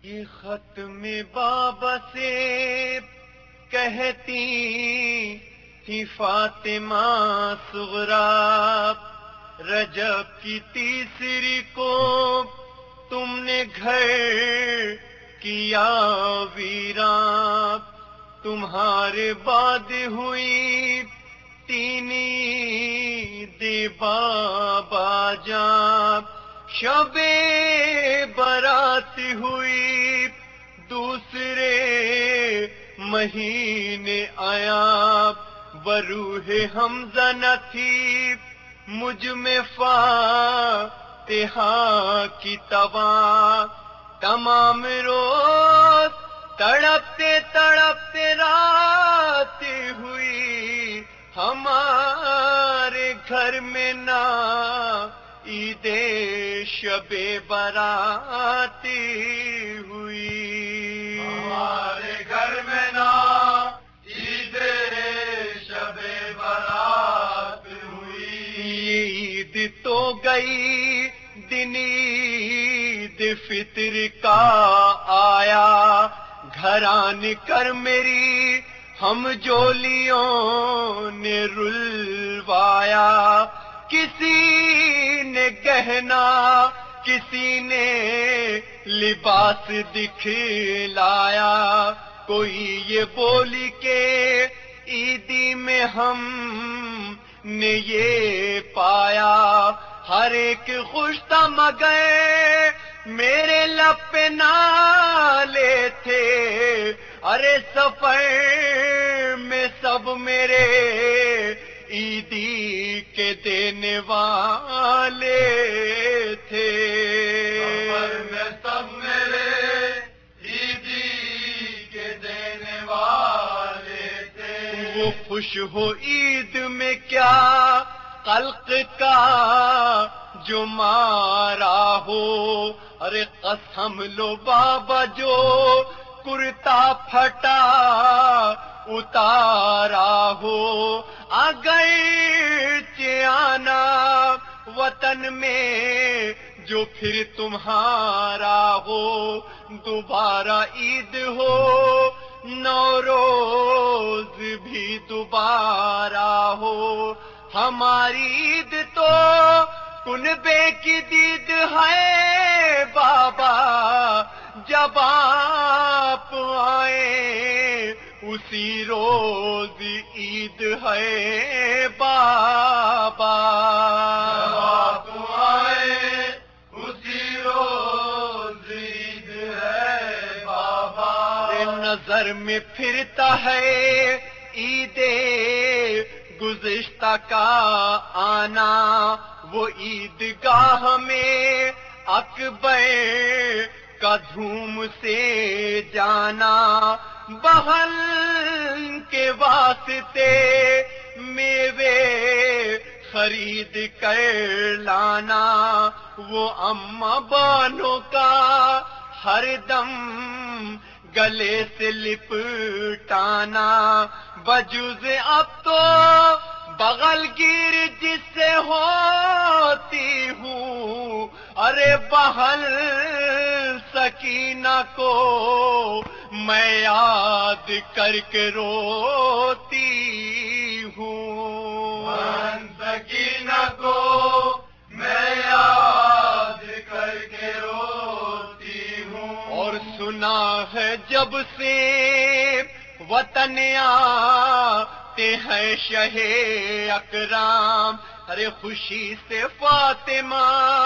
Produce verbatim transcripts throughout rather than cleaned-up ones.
یہ خط میں بابا سے کہتی تھی فاطمہ صغریٰ، رجب کی تیسری کو تم نے گھر کیا ویراں، تمہارے بعد ہوئی تین عید بابا جان، شب برات ہوئی دوسرے مہینے آیا، بروح حمزہ نہ تھی مجھ میں فاتحہ کی تواں، تمام روز تڑپتے تڑپتے رات ہوئی ہمارے گھر میں نا عید شب برات ہوئی، ہمارے گھر میں نا عید شب برات ہوئی۔ یہ عید تو گئی دن عید فطر کا آیا، گھر آن کر میری ہم جولیوں نے رلوایا، کسی نے گہنا کسی نے لباس دکھلایا، کوئی یہ بولی کہ عیدی میں ہم نے یہ پایا، ہر ایک خوش تھا مگر میرے لب پہ نالے تھے، ارے سفر میں سب میرے عیدی کے دینے والے تھے، سفر میں سب میرے عیدی کے دینے والے تھے۔ وہ خوش ہو عید میں کیا خلق کا جو مارا ہو، ارے قسم لو بابا جو کرتا پھٹا اتارا ہو، اگرچہ آنا وطن میں جو پھر تمہارا ہو، دوبارہ عید ہو نوروز بھی دوبارہ ہو، ہماری عید تو کنبے کی دید ہے بابا، جب آپ آئے اسی روز عید ہے بابا، جب آپ آئے اسی روز عید ہے بابا۔ نظر میں پھرتا ہے عید گزشتہ کا آنا، وہ عید گاہ میں اکبر کا دھوم سے جانا، بہن کے واسطے میوے خرید کر لانا، وہ اماں بانوں کا ہر دم گلے سے لپٹانا، بجوز اب تو بغل گیر جس سے ہوتی ہوں، ارے بہن سکینہ کو میں یاد کر کے روتی ہوں، بہن سکینہ کو میں یاد کر کے روتی ہوں۔ اور سنا ہے جب سے وطن آتے ہیں شہ اکرام، ارے خوشی سے فاطمہ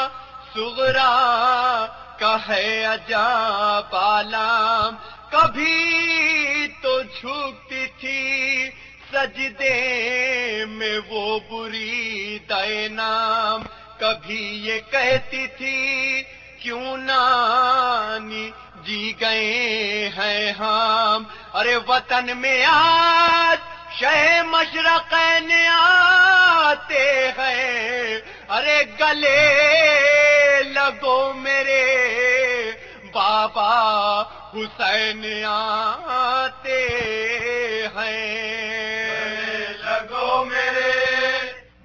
صغریٰ کا ہے عجب عالم، کبھی تو جھکتی تھی سجدے میں وہ بری دینام، کبھی یہ کہتی تھی کیوں نانی جی گئے ہیں ہم، ارے وطن میں آج شہ مشرقین آتے ہیں، ارے گلے لگو میرے بابا حسین آتے ہیں، گلے لگو میرے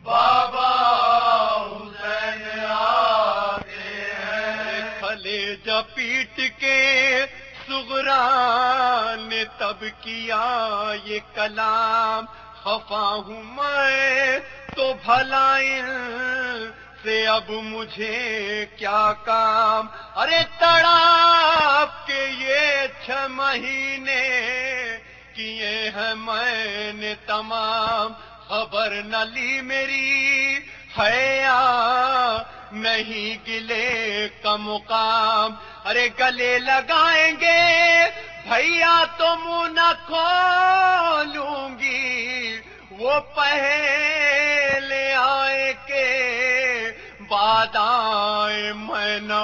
بابا حسین آتے ہیں۔ کھلے جا لپیٹ کے صغرا نے تب کیا یہ کلام، خفا ہوں میں تو بھلا ان سے اب مجھے کیا کام، ارے تڑاپ کے یہ چھ مہینے کیے ہیں میں نے تمام، خبر نہ لی میری حیا نہیں گلے کا مقام، ارے گلے لگائیں گے بھیا تو منہ نہ کھولوں گی، وہ پہلے آئے کہ بعد آئے میں نہ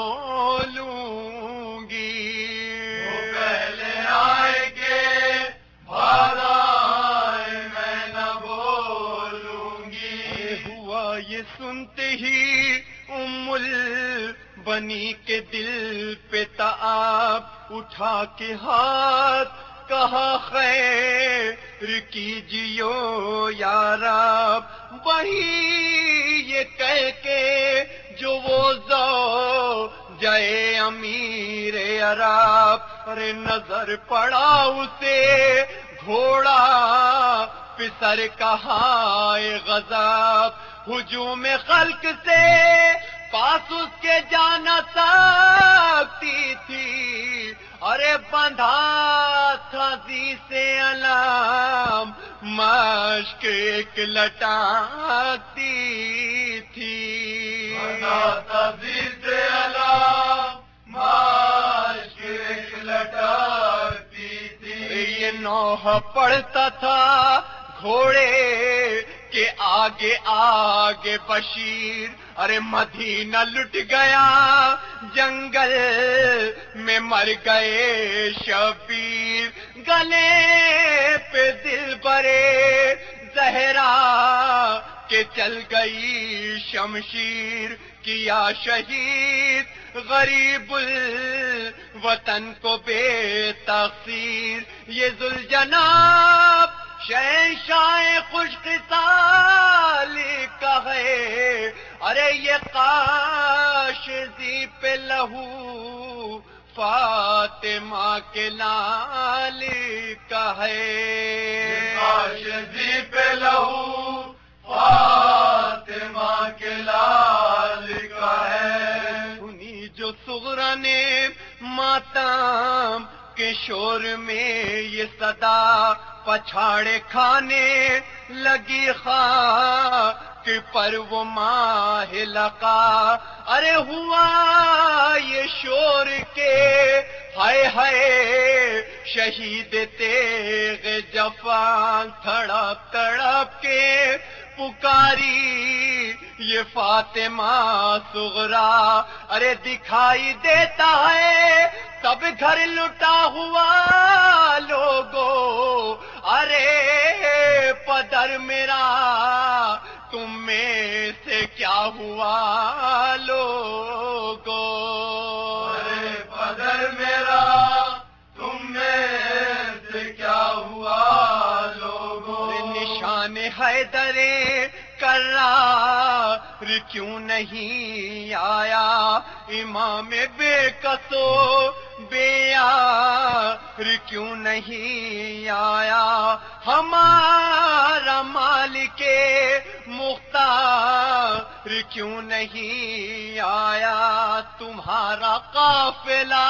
بولوں گی، وہ پہلے آئے گے بعد آئے میں نہ بولوں گی۔ ہوا یہ سنتے ہی ام البنی کے دل پہ تعاب، اٹھا کے ہاتھ کہا خیر کیجیو یا رب، وہی یہ کہہ کے جو وہ زو جائے امیر عرب، ارے نظر پڑا اسے گھوڑا پسر کہائے غضب، ہجوم خلق سے پاس اس کے جا نہ سکتی تھی، ارے بندھا تھا زی سے علام مشک ایک لٹاتی تھی، بندہ تذیر سے علام مشک ایک لٹاتی تھی۔ یہ نوح پڑھتا تھا گھوڑے کے آگے آگے بشیر، ارے مدینہ لٹ گیا جنگل میں مر گئے شبیر، گلے پہ دل برے زہرا کہ چل گئی شمشیر، کیا شہید غریب الوطن کو بے تقصیر، یہ ذوالجناب شہنشاہ خوش خصالی کا ہے، ارے یہ کاش زی پہ لہو فاطمہ کے لال کا ہے، کاش زی پہ لہو فاطمہ کے لال کا ہے۔ سنی جو صغرا نے ماتم کے شور میں یہ صدا، پچھاڑے کھانے لگی خاک پر وہ ماہ لقا، ارے ہوا یہ شور کے ہائے ہائے شہید تیغ جفان، تڑپ تڑپ کے پکاری یہ فاطمہ صغرا، ارے دکھائی دیتا ہے سب گھر لٹا ہوا لوگو، ارے پدر میرا تم میں سے کیا ہوا لوگو، ارے پدر میرا تم میں سے کیا ہوا لوگو، نشان حیدر کرار کیوں نہیں آیا، امام بے کسو بے یار کیوں نہیں آیا، ہمارا مالک مختار کیوں نہیں آیا، تمہارا قافلہ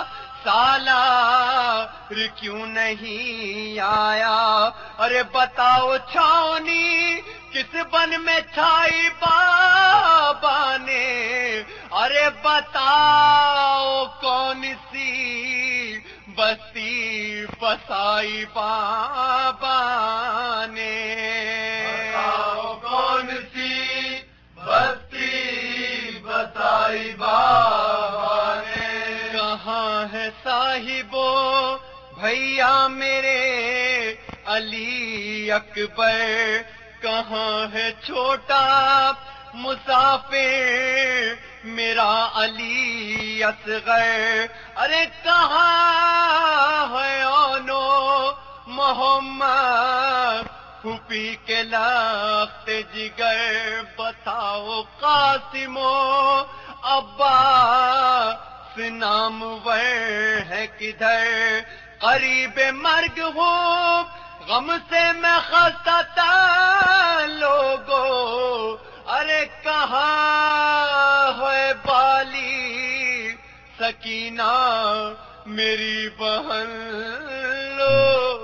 سالار کیوں نہیں آیا، ارے بتاؤ چھاؤنی کس بن میں چھائی بابا نے، ارے بتاؤ کون سی بستی بسائی بابا نے، بتاؤ کون سی بستی بتائی بابا نے، کہاں ہے صاحبو بھیا میرے علی اکبر، کہاں ہے چھوٹا مسافر میرا علی اصغر، ارے کہاں ہے اونو محمد پھوپھی کے لخت جگر، بتاؤ قاسم و ابا بس نامور ہے کدھر قریب مرگ ہوں غم سے میں خستہ تھا لوگوں ارے کہاں ہے بالی سکینہ میری بہن لو